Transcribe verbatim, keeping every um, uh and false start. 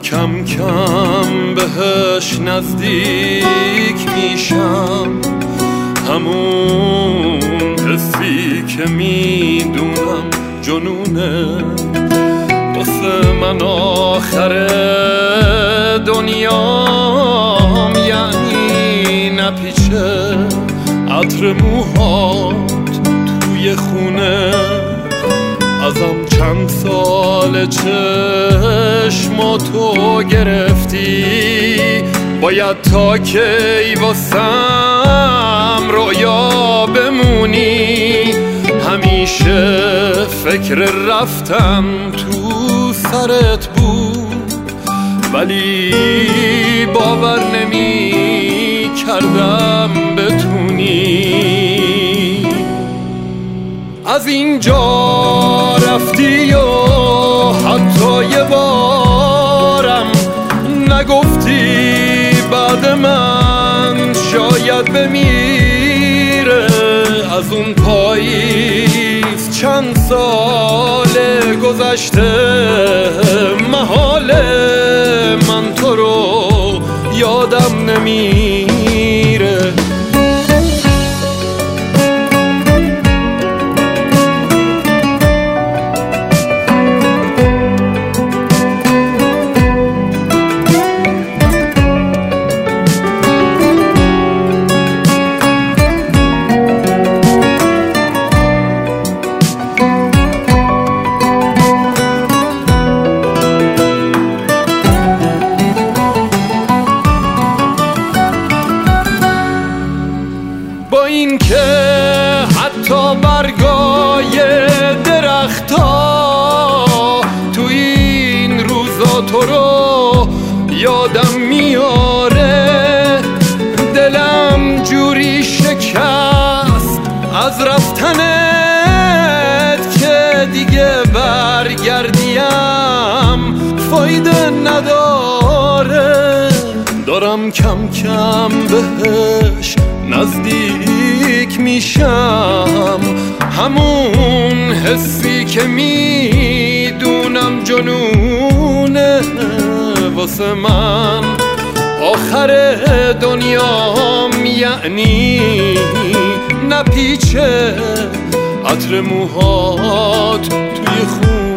کم کم بهش نزدیک میشم، همون حسی که میدونم جنونه. واسه من آخر دنیام یعنی نپیچه عطر موهات توی خونه. ازم چند سال چشماتو گرفتی، باید تا کی واسم رویا بمونی. همیشه فکر رفتن تو سرت بود، ولی باور نمی کردم بتونی. از اینجا رفتی و حتی یه بارم نگفتی بعد من شاید بمیره. از اون پاییز چند سال گذشته، محاله من تو رو یادم نمیره. با این که حتی برگای درختا تو این روزا تو رو یادم میاره، دلم جوری شکست از رفتنت که دیگه برگردیم فایده نداره. دارم کم کم بهش نزدیک میشم، همون حسی که میدونم جنونه. واسه من آخر دنیام یعنی نپیچه عطر موهات توی خون.